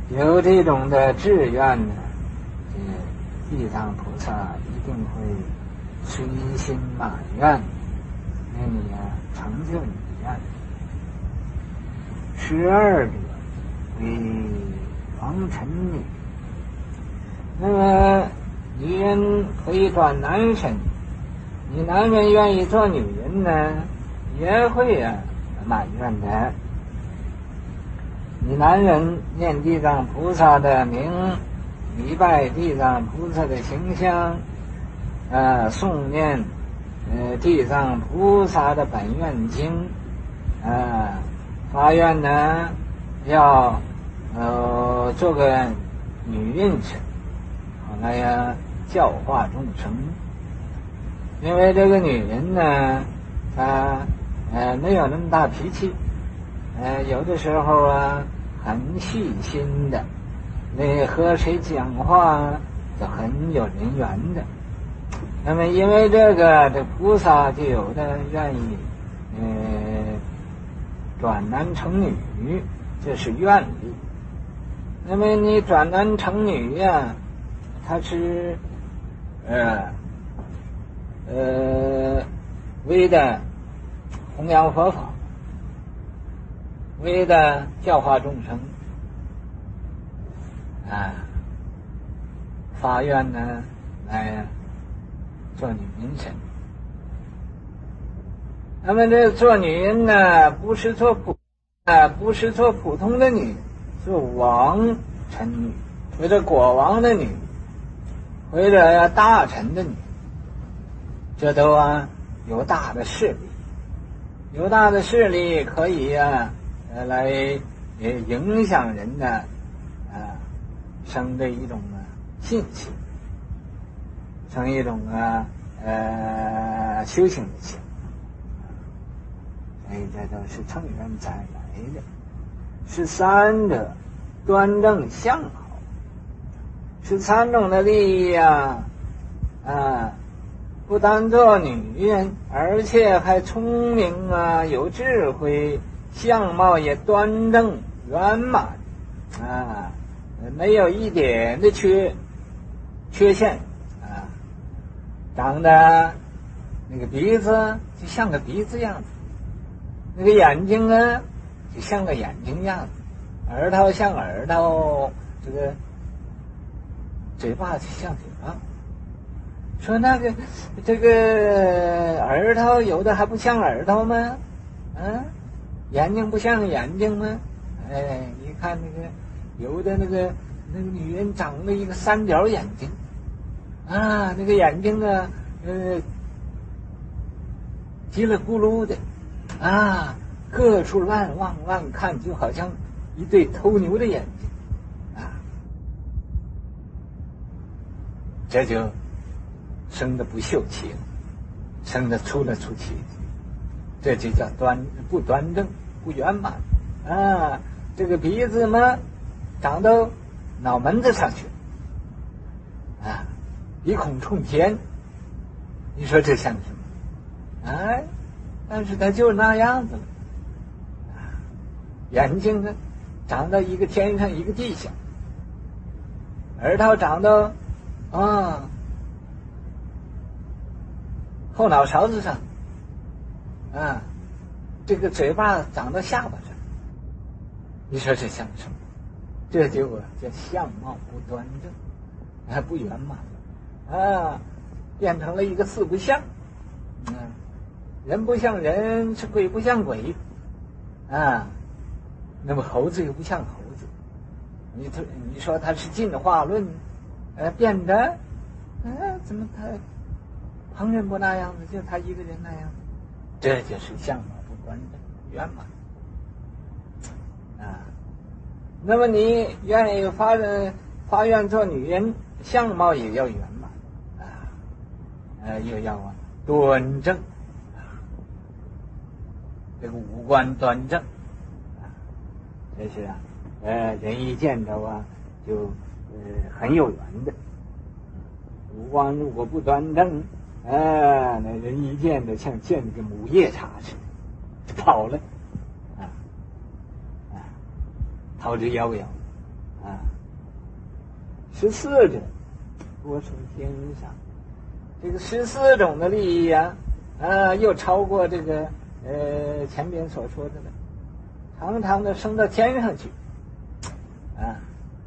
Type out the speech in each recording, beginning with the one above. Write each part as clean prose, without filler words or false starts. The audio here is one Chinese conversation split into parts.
有这种的志愿呢，地藏菩萨一定会随心满愿，令你成就你的愿。12者为王臣女，那么女人可以转男身，你男人愿意做女人呢，也会满愿的。你男人念地藏菩萨的名，礼拜地藏菩萨的形象，诵念地藏菩萨的本愿经，发愿呢要做个女人身，好来教化众生。因为这个女人呢，她没有那么大脾气，有的时候很细心的，那和谁讲话都很有人缘的。那么因为这菩萨就有的愿意转男成女，这是愿力。那么你转男成女它是为的弘扬佛法，为的教化众生发愿呢来做女人身。那么这做女人呢，不是做普通的女，做王臣女，或者国王的女，或者大臣的女，这都有大的势力，有大的势力可以来影响人的生的一种信心，生一种修行的心。所以这都是乘愿才来的。13者端正相好，13种的利益不单做女人，而且还聪明有智慧，相貌也端正圆满没有一点的缺陷长得那个鼻子就像个鼻子样子，那个眼睛就像个眼睛样子，耳朵像耳朵，这个嘴巴就像嘴巴。说这个耳朵有的还不像耳朵吗？眼睛不像眼睛吗？你看有的那个女人长了一个三角眼睛那个眼睛叽里咕噜的各处乱看，就好像一对偷牛的眼睛这就生的不秀气了，生的出了出气，这就叫不端正不圆满这个鼻子嘛长到脑门子上去鼻孔冲天，你说这像什么但是它就是那样子了眼睛呢长到一个天上一个地下，耳朵长到后脑勺子上这个嘴巴长到下巴上，你说这像什么？这就叫相貌不端正不圆满变成了一个四不像人不像人，是鬼不像鬼那么猴子又不像猴子，你说它是进化论变的怎么他旁人不那样子，就他一个人那样子，这就是相貌不端正圆满那么你愿意发愿做女人，相貌也要圆满又要端正这个五官端正这是人一见着就很有缘的。五官如果不端正那人一见着像见个母夜叉似的就跑了逃之夭夭啊。14者，多生天上。这个14种的利益啊，又超过这个前边所说的了，常常的升到天上去，啊，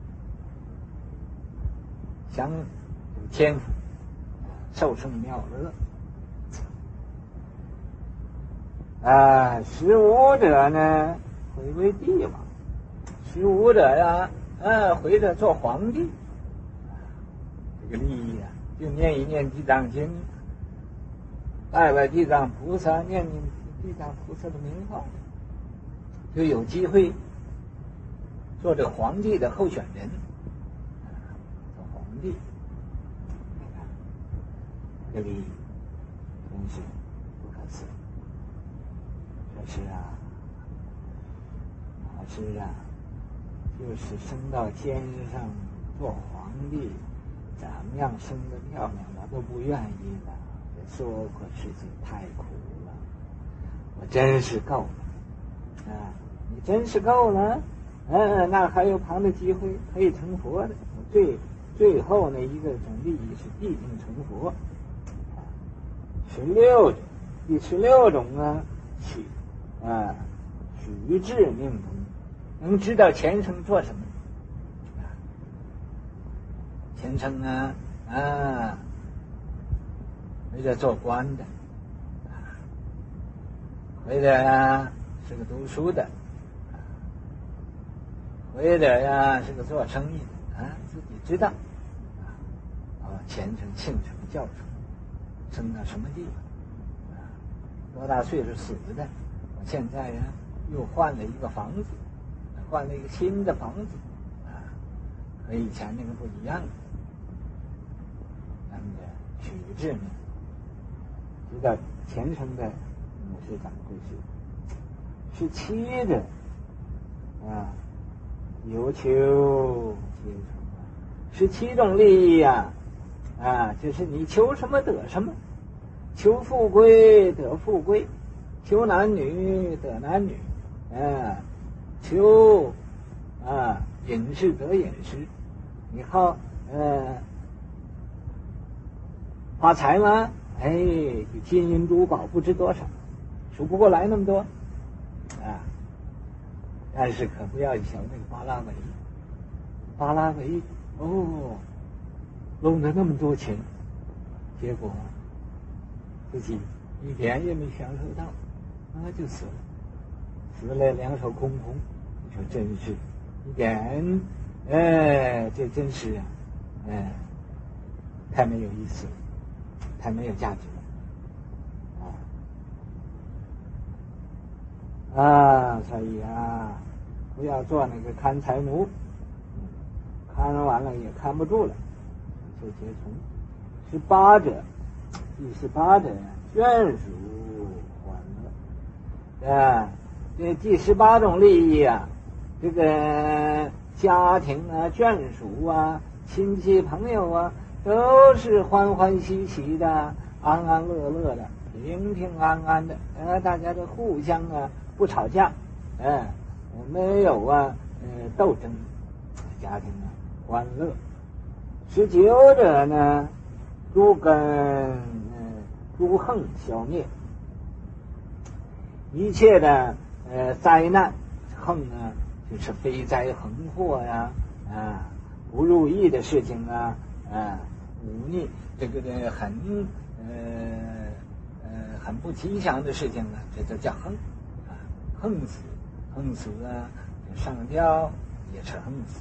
享天福，受生妙乐。15者呢，回为帝王；15者呀，回着做皇帝。这个利益啊，就念一念地藏经，拜拜地藏菩萨，念念地藏菩萨的名号，就有机会做这个皇帝的候选人，做皇帝。这利益真是不可思议。这是啊，老师啊，就是升到天上做皇帝，怎么样升得漂亮，我都不愿意了。这娑婆世界太苦了，我真是够了啊！你真是够了，那还有旁的机会可以成佛的。最后呢，一个种利益是必定成佛。16种，第16种呢，许智命中，能知道前生做什么。前生为了做官的，为了是个读书的，为了是个做生意的自己知道前生庆什么教授，生到什么地方多大岁数死的。我现在又换了一个房子，换了一个新的房子和以前那个不一样的。咱们的许智呢，知道前生的是怎么回事。17的有求皆成，17种利益就是你求什么得什么，求富贵得富贵，求男女得男女，求饮食得饮食。你好发财吗？金银珠宝不知多少，数不过来那么多但是可不要小那个巴拉维弄了那么多钱，结果自己一点也没享受到，就死了，死了两手空空。你说真是一点这真是太没有意思了，太没有价值了所以不要做那个看财奴，看完了也看不住了，就结从。18者，第18者眷属欢乐这第18种利益这个家庭眷属亲戚朋友都是欢欢喜喜的，安安乐乐的，平平安安的，大家都互相不吵架，没有斗争，家庭欢乐。19者呢，诸根诸横消灭，一切的灾难横就是飞灾横祸不如意的事情忤逆这个很不吉祥的事情这就叫横横死上吊也是横死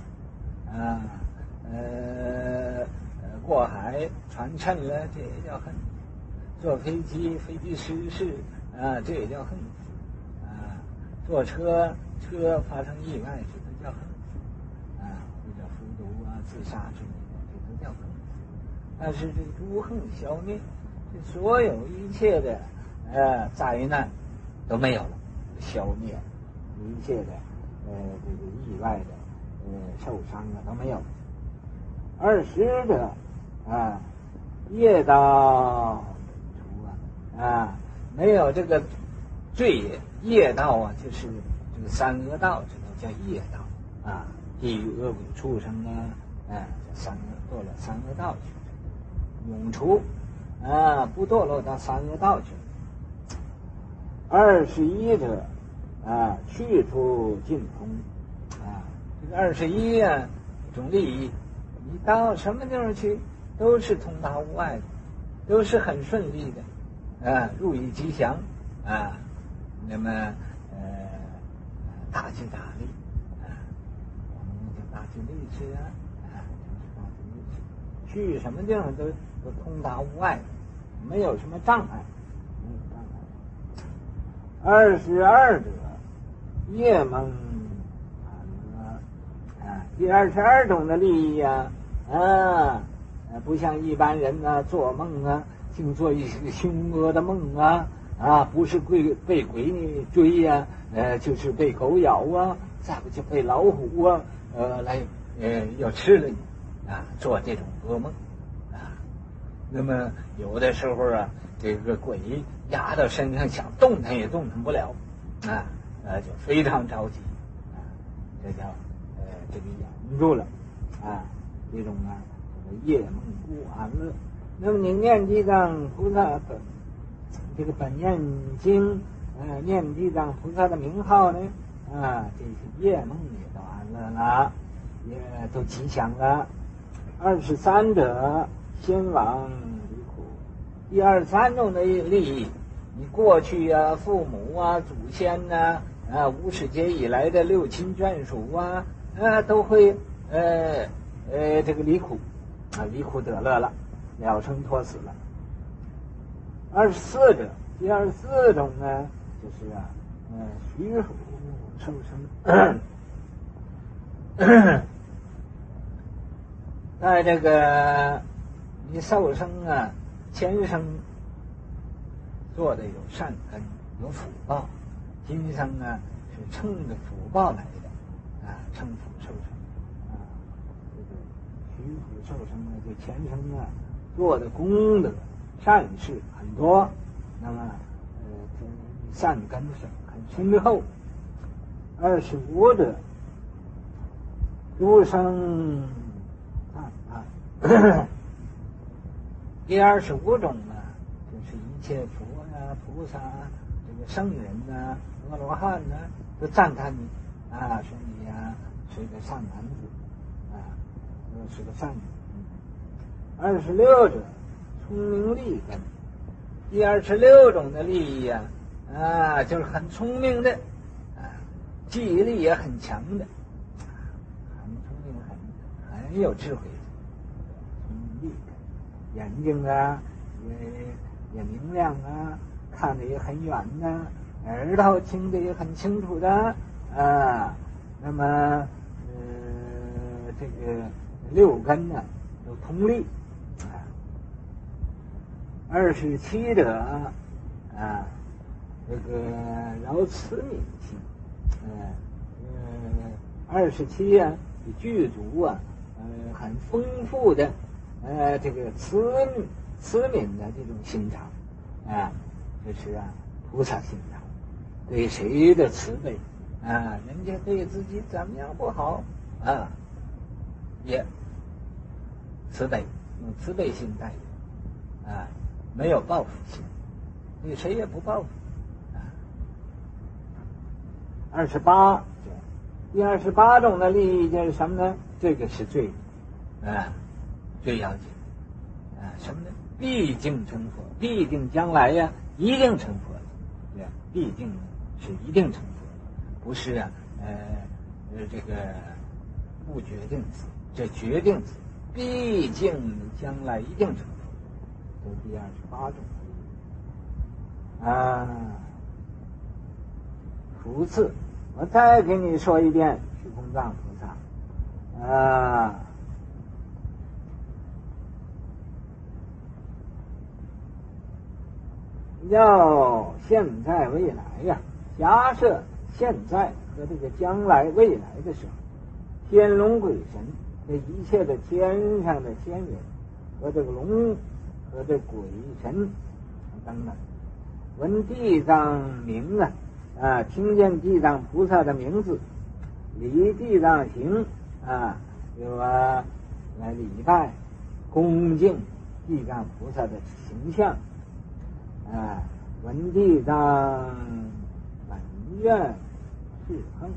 过海船沉了这也叫横，坐飞机失事这也叫横死坐车发生意外这都叫横死或者服毒自杀之类的这都叫横死。但是这个诸横消灭，这所有一切的灾难都没有了，消灭一切的这个意外的受伤都没有。20者业道除没有这个罪业道就是这个三恶道，这都叫业道地狱恶鬼畜生啊，堕落三恶道去，永除不堕落到三恶道去。21者去除尽通这个21这种利益，你到什么地方去都是通达无碍的，都是很顺利的如意吉祥那么大吉大利我们叫大吉利是去什么地方都通达无碍，没有什么障碍。22者业蒙第22种的利益不像一般人做梦净做一些凶恶的梦不是被鬼追就是被狗咬再不就被老虎来要吃了你做这种噩梦那么有的时候这个鬼压到身上想动弹也动弹不了就非常着急这叫这个养住了这种这个夜梦不安乐。那么你念地藏菩萨这个本愿经念地藏菩萨的名号呢这些夜梦也都安乐了，也都吉祥了。23者先往离苦，第23种的利益，你过去父母祖先无始劫以来的六亲眷属都会这个离苦离苦得乐了，了生脱死了。24者，第24种呢，就是虚虎受生在这个你受生前生做的有善根有福报，今生是乘着福报来的乘福受生这个虚福受生这前生做的功德善事很多，那么善根是很深厚。25者诸生第25种就是一切佛菩萨这个圣人阿罗汉都赞叹你说你是个善男子是个善人。26者聪明利根，第26种的利益就是很聪明的记忆力也很强的很聪明很有智慧的聪明利根，眼睛也明亮看得也很远耳朵听得也很清楚的那么这个六根有通力27者这个饶慈悯心27具足很丰富的这个慈悯的这种心肠这是菩萨心肠，对谁的慈悲人家对自己怎么样不好也慈悲，用慈悲心待人没有报复心，对谁也不报复28第28种的利益就是什么呢？这个是最要紧什么呢？毕竟成佛，必定将来一定成佛的，必定是一定成佛的，不是这个不决定死，这决定死，毕竟将来一定成佛，这是第28种福次。我再给你说一遍虚空藏菩萨要现在未来假设现在和这个将来未来的时候，天龙鬼神这一切的天上的仙人和这个龙和这鬼神等等闻地藏名听见地藏菩萨的名字，离地藏行来礼拜恭敬地藏菩萨的形象闻地藏本愿是恒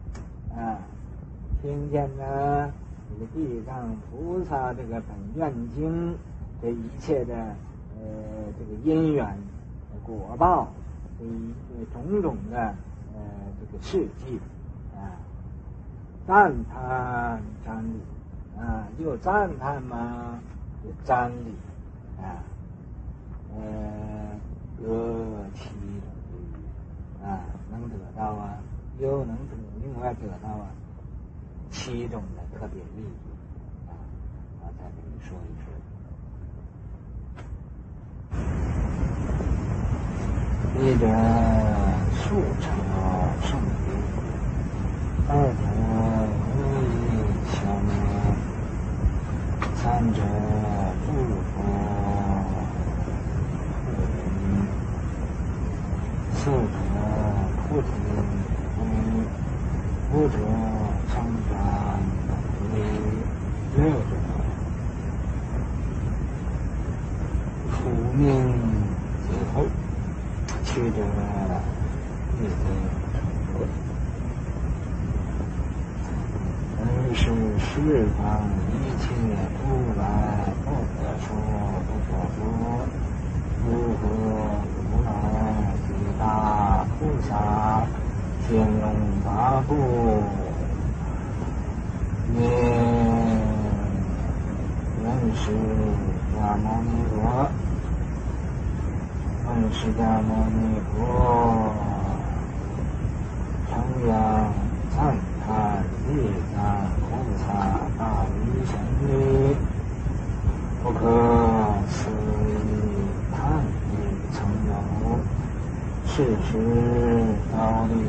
听见呢这个地藏菩萨这个本愿经的一切的这个因缘果报种种的这个事迹赞叹瞻礼又赞叹嘛，又瞻礼各其能得到又能另外得到七种的特别利益我再给你说一说。一者速成圣地，二者无以消灭，三者诸佛四者菩提五者成长六者福命解后，七者灭罪，而是十方一切如来不可说不可说，如何如来最大菩萨天龙八部念人释迦牟尼佛，问释迦牟尼佛称扬赞叹地藏菩萨大威神力，不可思议叹意曾有，世时道力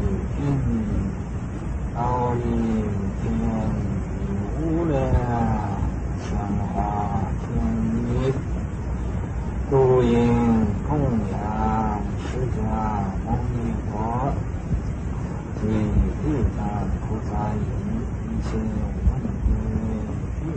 道力天无量香花天意，如因供养释迦牟尼佛及地藏菩萨以一切问题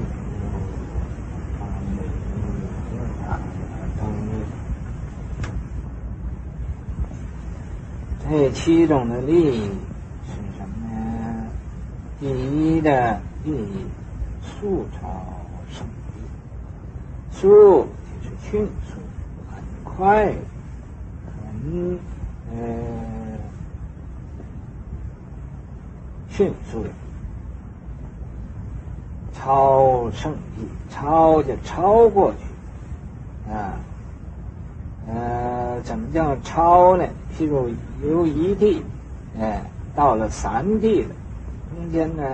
这七种的利益是什么呢？第一的利益，速超胜利。速就是迅速，很快，很迅速的。超胜利，超就超过去怎么叫超呢？譬如由一地到了三地了，中间呢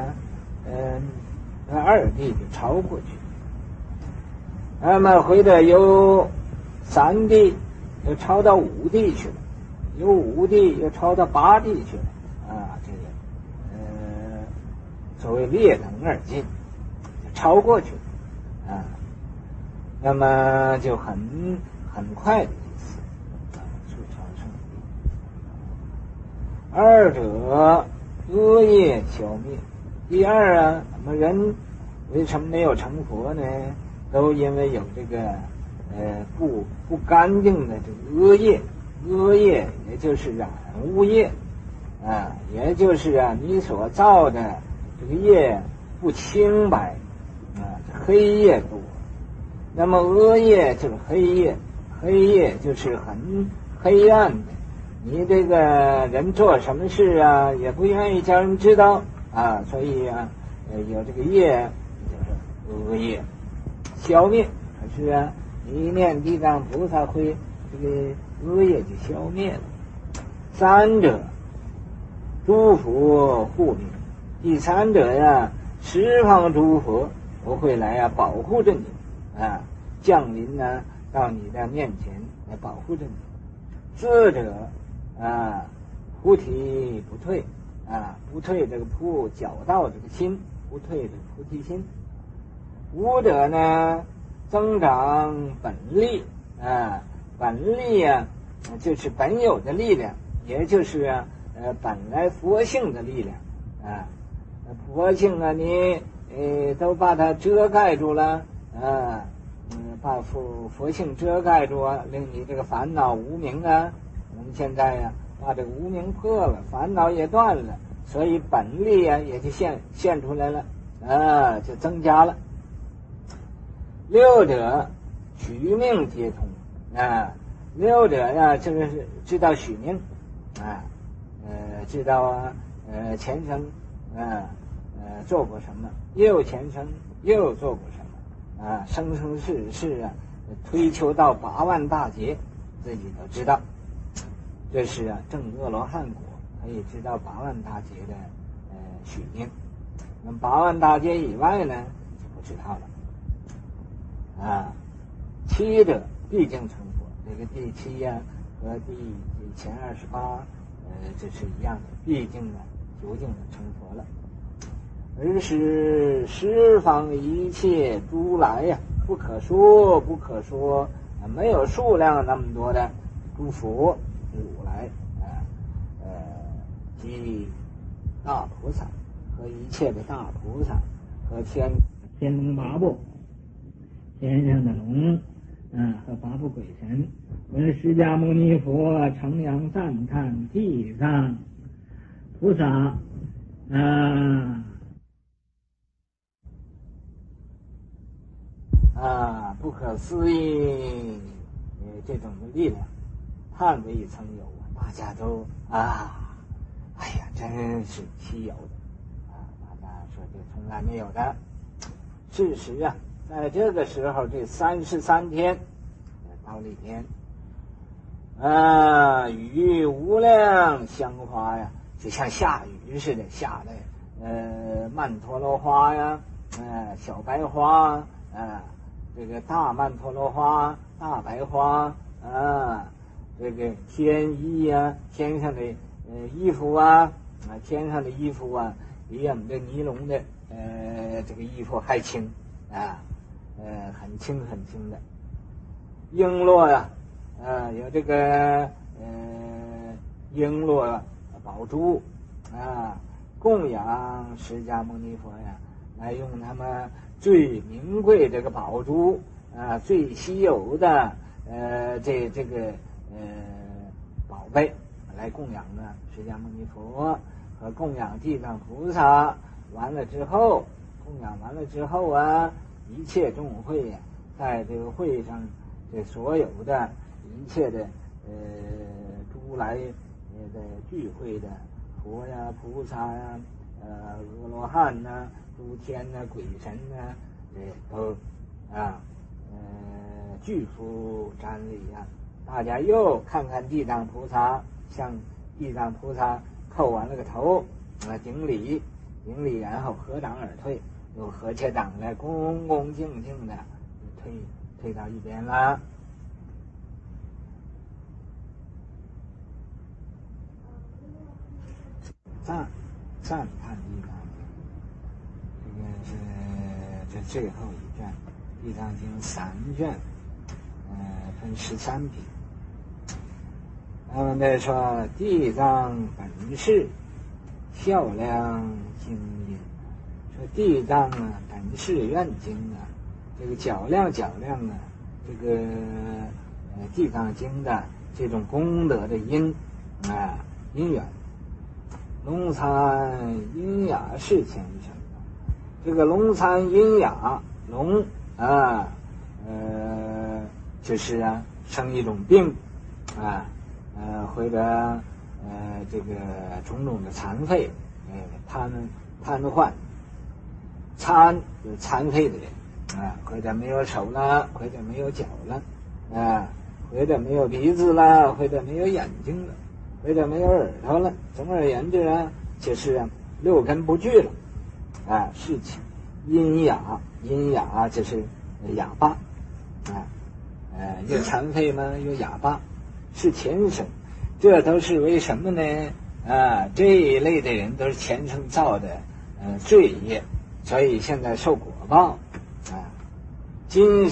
二地就超过去，那么或者由三地又超到五地去了，由五地又超到八地去了这个所谓列等而进，就超过去了那么就很快的意思速超胜利。二者恶业消灭。第二我们人为什么没有成佛呢？都因为有这个不干净的这个恶业，恶业也就是染污业也就是你所造的这个业不清白黑业多。那么恶业就是黑业，黑业就是很黑暗的，你这个人做什么事也不愿意叫人知道所以有这个业就是恶业消灭。可是一念地藏菩萨会这个恶业就消灭了。三者诸佛护命。第三者十方诸佛都会来保护着你降临到你的面前来保护着你。四者菩提不退不退这个教导这个心，不退这个菩提心。五者呢增长本力本力就是本有的力量，也就是本来佛性的力量佛性你都把它遮盖住了，把佛性遮盖住啊，令你这个烦恼无明啊。我们现在呀，把这个无明破了，烦恼也断了，所以本力啊也就现出来了，就增加了。六者取命皆通六者呀，这个是知道许命知道前生做过什么，又前生又做过什么生生世世推求到8万大劫，自己都知道。这是证阿罗汉果，可以知道8万大劫的许命。那么8万大劫以外呢，就不知道了七者必竟成佛。这个第七呀和第前28这是一样的，毕竟究竟的成佛了。而是十方一切诸来呀，不可说不可说没有数量那么多的诸佛如来及大菩萨和一切的大菩萨和天龙八部，天上的龙和八部鬼神，闻释迦牟尼佛承扬赞叹地藏菩萨不可思议这种的力量，叹未曾有大家都哎呀，真是稀有的大家说这从来没有的。事实在这个时候，这33天忉利天雨无量香花呀，就像下雨似的，下的曼陀罗花呀小白花这个大曼陀罗花大白花这个天衣天上的衣服天上的衣服比我们这尼龙的这个衣服还轻很轻很轻的。璎珞有这个璎珞宝珠供养释迦牟尼佛来用他们最名贵这个宝珠最稀有的这个宝贝来供养释迦牟尼佛和供养地藏菩萨。完了之后，供养完了之后一切众会在这个会上，这所有的一切的诸来的聚会的佛菩萨阿罗汉诸天鬼神都具足瞻礼大家又看看地藏菩萨，向地藏菩萨叩完了个头顶礼，然后合掌而退，又合起掌来恭恭敬敬的退到一边了。赞叹地藏经，这个是这最后一卷，地藏经3卷分13品。他们在说地藏本是孝量经音，说地藏本是愿经这个较量这个地藏经的这种功德的因因缘。龙参阴雅是前生，这个龙参阴雅龙就是生一种病或者这个种种的残废瘫痪，残就是残废的人或者没有手了，或者没有脚了或者没有鼻子了，或者没有眼睛了，或者没有耳朵了。总而言之就是6根不具了事情。阴哑就是哑巴又残废吗？又哑巴，是前生。这都是为什么呢？这一类的人都是前生造的罪业，所以现在受果报今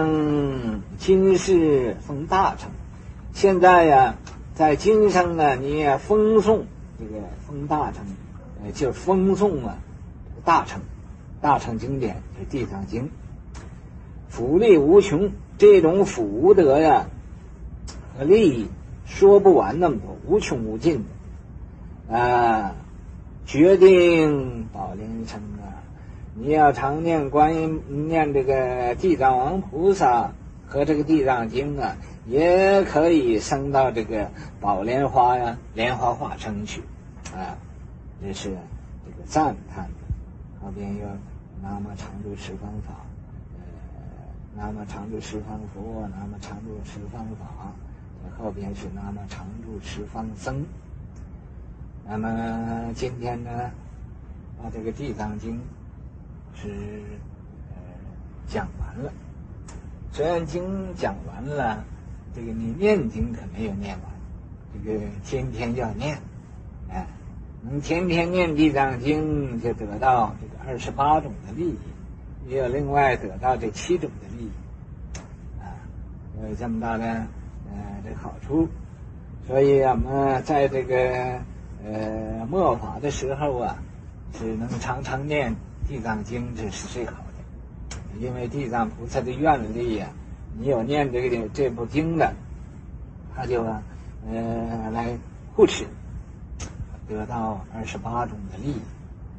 世封大乘，现在在今生你也封诵这个封大乘，就封诵大乘大乘经典是《地藏经》，福利无穷，这种福德呀和利益说不完那么多，无穷无尽的决定宝莲生啊！你要常念念这个地藏王菩萨和这个地藏经啊，也可以升到这个宝莲花呀、莲花化生去这是这个赞叹的。后边又南无常住十方法，南无常住十方佛，南无常住十方法，后边是南无常住十方僧。那么今天呢，把这个地藏经是讲完了。虽然经讲完了，这个你念经可没有念完，这个天天要念，能天天念地藏经，就得到这个28种的利益，也有另外得到这7种的利益，有这么大的这好处。所以我们在这个末法的时候啊，是能常常念地藏经，这是最好的。因为地藏菩萨的愿力呀，你有念这部经的，他就来护持，得到28种的利益。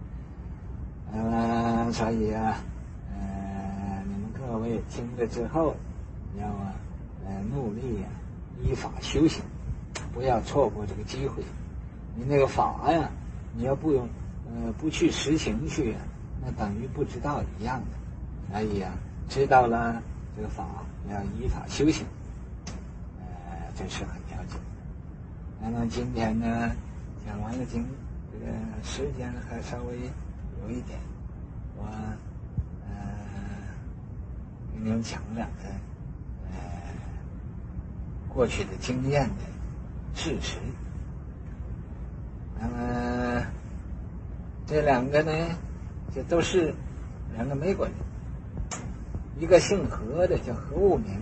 所以你们各位听了之后，要努力依法修行，不要错过这个机会。你那个法呀，你要不去实行去，那等于不知道一样的。所以知道了这个法，要依法修行，这是很了解的。那么今天呢，讲完了经，这个时间还稍微有一点，我给你们讲两个过去的经验的事实。那么这两个呢，这都是两个美国人，一个姓何的叫何务明，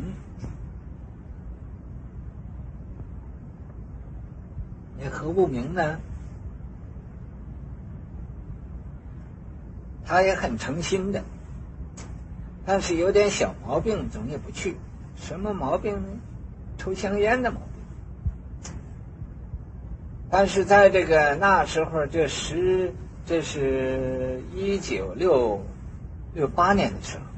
那何务明呢，他也很诚心的，但是有点小毛病，总也不去。什么毛病呢？抽香烟的毛病。但是在这个那时候，这是1968年的时候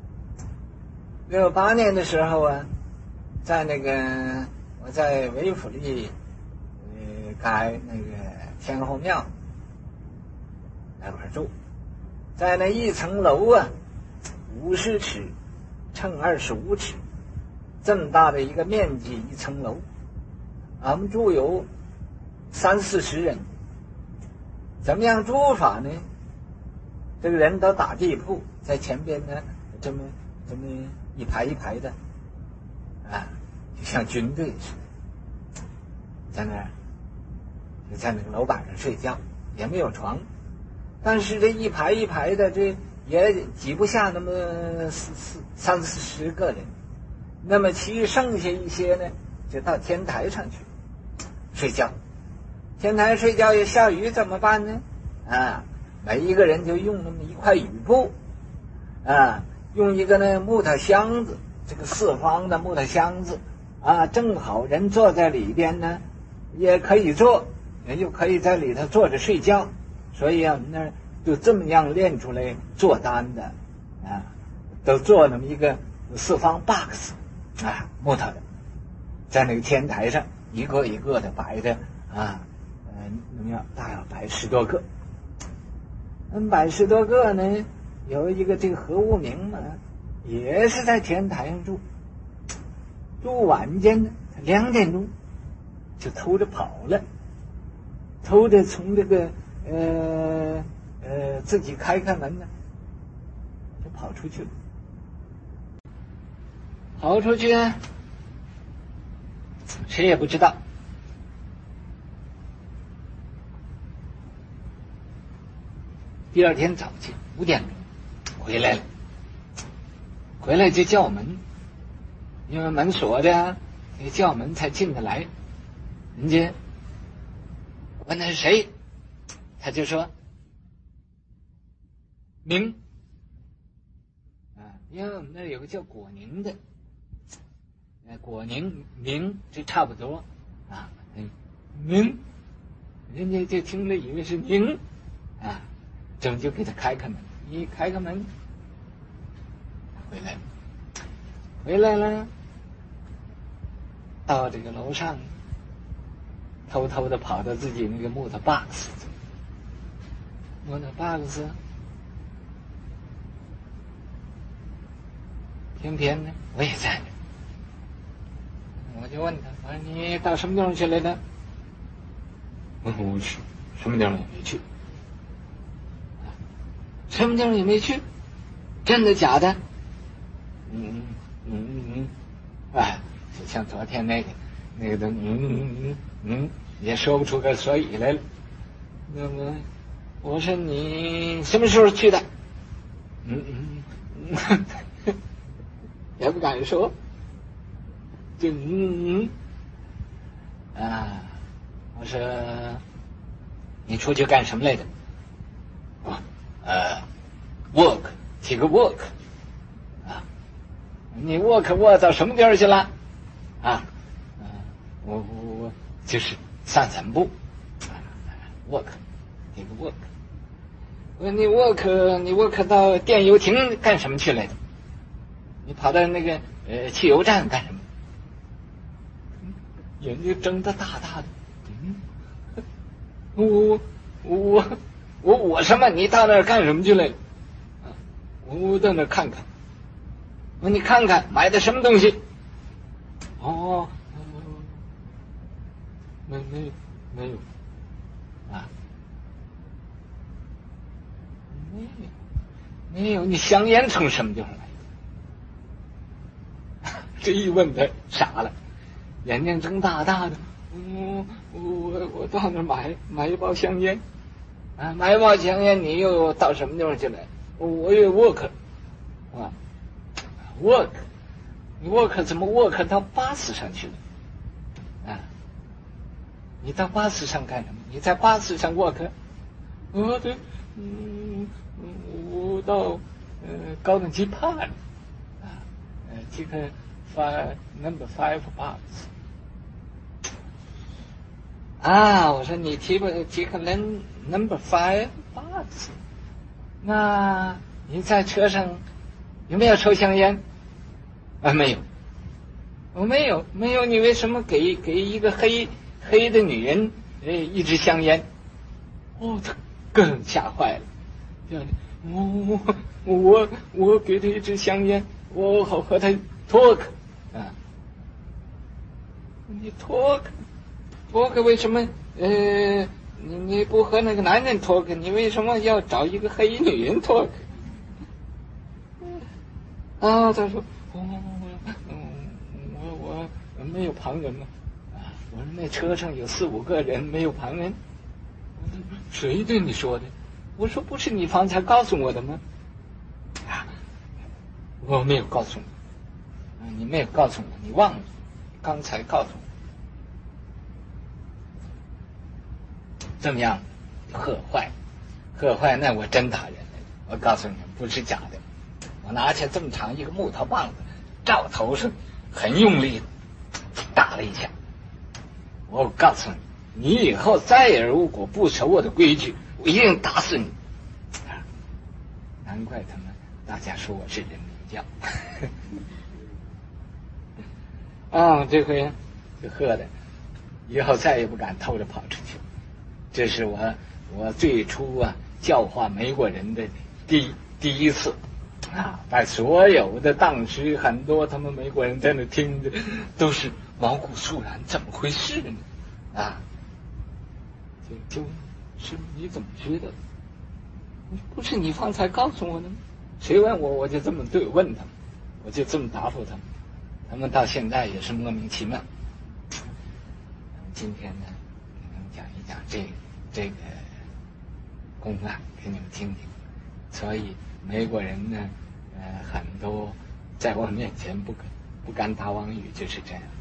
，68年的时候啊，在那个我在维普利改那个天后庙那块住，在那一层楼啊，50尺乘25尺，这么大的一个面积一层楼，俺们住有30-40人。怎么样住法呢？这个人都打地铺，在前边呢这么一排一排的就像军队似的，在那儿就在那个楼板上睡觉，也没有床，但是这一排一排的，这也挤不下那么30-40个人。那么其余剩下一些呢，就到天台上去睡觉。天台睡觉也下雨怎么办呢？每一个人就用那么一块雨布，用一个那木头箱子，这个4方的木头箱子正好人坐在里边呢，也可以坐，也就可以在里头坐着睡觉。所以那就这么样练出来坐单的都做那么一个4方 box 木头的，在那个天台上一个一个的摆着那么样大要摆10多个。摆10多个呢，有一个这个何务明嘛，也是在天台上住晚间呢，2点钟就偷着跑了，偷着从这个自己开门呢，就跑出去了。跑出去呢，谁也不知道。第二天早起5点钟回来了，回来就叫门，因为门锁的叫门才进得来。人家问他是谁，他就说明因为我们那儿有个叫果宁的，果宁宁这差不多啊，宁，人家就听了以为是宁啊，这么就给他开门，一开个门，回来了，到这个楼上，偷偷的跑到自己那个木头 box， 偏偏呢我也在那，我就问他，我说你到什么地方去来的？我去，什么地方也没去，什么地方也没去，真的假的？哎，就像昨天那个都也说不出个所以来了。那么我说你什么时候去的？也不敢说，就我说你出去干什么来的？work， take a work， 你 work 到什么地儿去了？我就是散步，work， take a work。我说你 work 到电油亭干什么去来的？你跑到那个汽油站干什么？眼睛睁得大大的。我什么？你到那儿干什么去了？我到那儿看看。我说你看看买的什么东西？没有啊，没有。你香烟从什么地方来？这一问他傻了，眼睛睁大大的。我到那儿买一包香烟，买一包香烟，你又到什么地方去了？我又 work， 你 work 怎么 work 到巴士上去了？你到巴士上干什么？你在巴士上 work？ 对，我到高等机帕了，这个number 5 box。我说你提个 number 5 box， 那你在车上有没有抽香烟？没有。我没有。你为什么给一个黑的女人一支香烟？他更吓坏了。这样的，我给她一支香烟，我好和她 talk 你 talk 为什么你不和那个男人 talk？ 你为什么要找一个黑女人 talk？ 他说我没有旁人嘛。我说那车上有4、5个人，没有旁人。谁对你说的？我说不是你方才告诉我的吗？我没有告诉你。你没有告诉我，你忘了刚才告诉我。怎么样？喝坏，那我真打人了。我告诉你，不是假的。我拿起这么长一个木头棒子，照头上很用力的打了一下。我告诉你，你以后再如果不守我的规矩，我一定打死你。难怪他们大家说我是人民教。这回就喝的，以后再也不敢偷着跑出去。这是我最初教化美国人的第一次把所有的当时很多他们美国人在那听着都是毛骨悚然，怎么回事呢？就是你怎么知道？不是你方才告诉我的吗？谁问我就这么问他们，我就这么答复他们，他们到现在也是莫名其妙。今天呢，给你们讲一讲这个公案给你们听听。所以美国人呢，很多在我面前不敢打妄语，就是这样。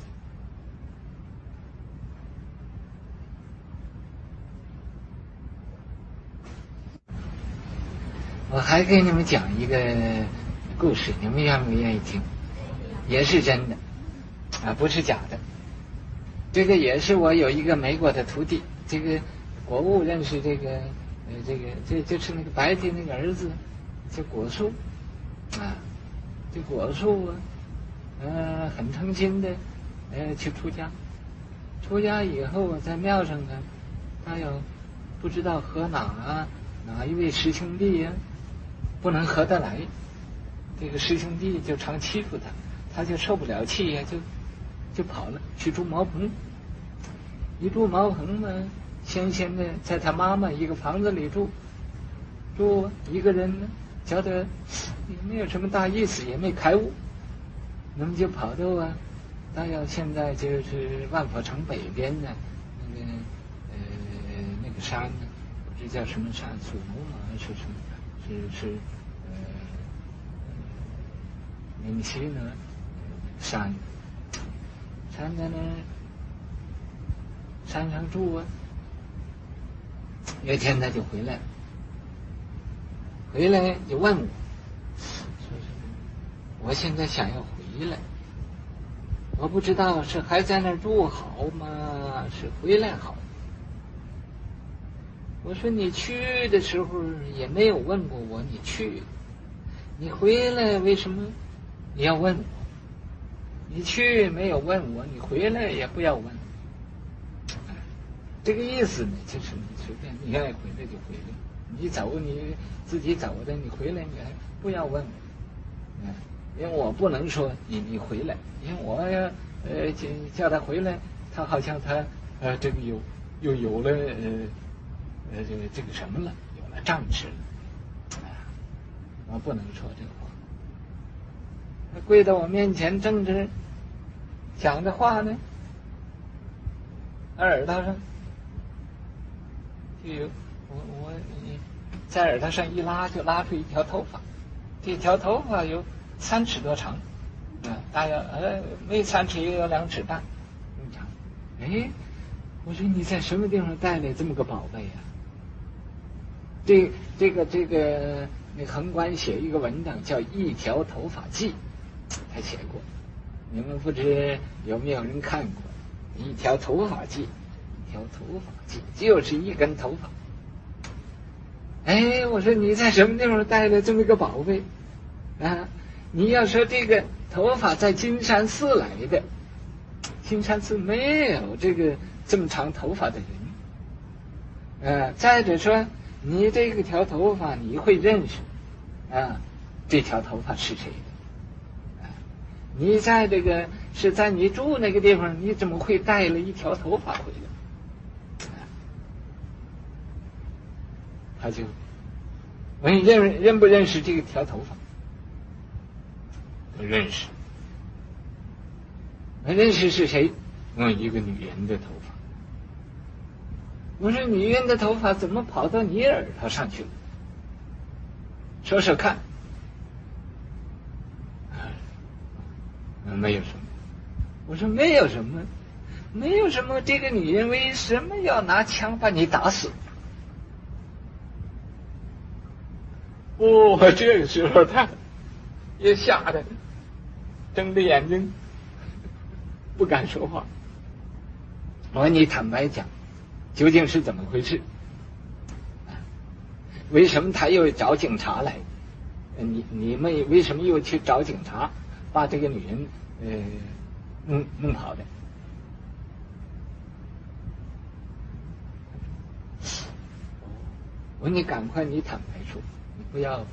我还给你们讲一个故事，你们愿不愿意听？也是真的啊，不是假的。这个也是我有一个美国的徒弟，这个国务认识这个这就是那个白的那个儿子叫果树啊，这果树很诚心的去出家。出家以后在庙上呢，他有不知道和哪一位师兄弟呀，不能合得来，这个师兄弟就常欺负他，他就受不了气呀，就跑了去住茅棚。一住茅棚呢，先的在他妈妈一个房子里住一个人呢，觉得也没有什么大意思，也没开悟，那么就跑到大约现在就是万佛城北边的那个山呢，不知叫什么山，属龙吗？是什么？是闽西呢山在那山上住啊。有一天他就回来就问我，说是我现在想要回来，我不知道是还在那儿住好吗，是回来好。我说你去的时候也没有问过我，你去，你回来为什么你要问我？你去没有问我，你回来也不要问。这个意思呢，就是你随便，你愿意回来就回来，你走你自己走的，你回来你还不要问我，因为我不能说你回来，因为我要叫他回来，他好像他这个又有了这个什么了，有了仗势了，我不能说这个话。他跪到我面前，正直讲的话呢，耳朵上就有我在耳朵上一拉，就拉出一条头发，这条头发有3尺多长，大约没3尺也有2尺半这么长。我说你在什么地方带来这么个宝贝呀？这个那横官写一个文章叫《一条头发记》，他写过，你们不知有没有人看过《一条头发记》？一条头发记就是一根头发。我说你在什么地方带了这么一个宝贝啊？你要说这个头发在金山寺来的，金山寺没有这个这么长头发的人。再者说你这个条头发你会认识这条头发是谁的？你在这个是在你住那个地方，你怎么会带了一条头发回来？他就问你认不认识这个条头发？不认识。认识是谁？一个女人的头发。我说女人的头发怎么跑到你耳朵上去了？说说看。没有什么。我说没有什么，没有什么。这个女人为什么要拿枪把你打死？这个时候他也吓得睁着眼睛不敢说话。我说你坦白讲，究竟是怎么回事？为什么他又找警察来？你们为什么又去找警察把这个女人弄跑的？我说你赶快你坦白说，你不要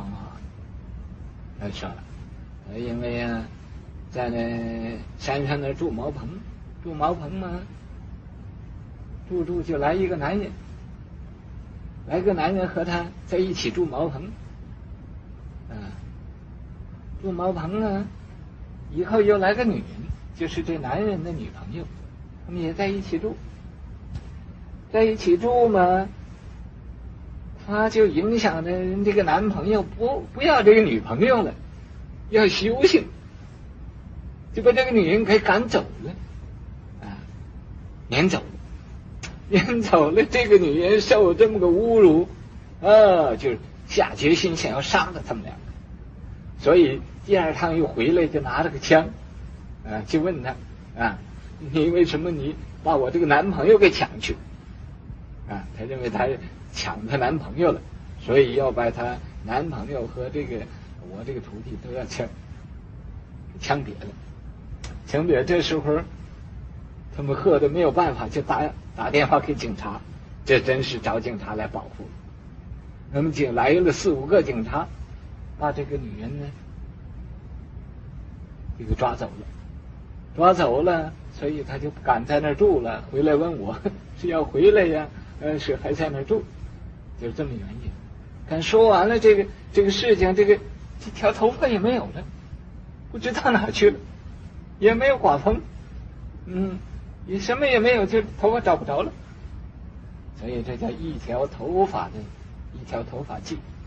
说了，因为在那山上那住茅棚嘛，住就来一个男人，和他在一起住茅棚，住茅棚以后又来个女人，就是这男人的女朋友，他们也在一起住嘛。他就影响着人这个男朋友不要这个女朋友了，要修行，就把这个女人给赶走了，撵走了。这个女人受这么个侮辱，就下决心想要杀了他们两个。 所以第二趟又回来，就拿着个枪，就问他你为什么你把我这个男朋友给抢去？他认为他抢她男朋友了，所以要把她男朋友和我这个徒弟都要枪毙了。枪毙了，这时候他们吓得没有办法，就打电话给警察，这真是找警察来保护。那么来了4、5个警察，把这个女人呢这个抓走了，所以他就不敢在那儿住了，回来问我是要回来呀，是还在那儿住，就这么原因。但说完了这个事情，这条头发也没有了，不知道哪去了，也没有刮风，也什么也没有，就头发找不着了，所以这叫一条头发记。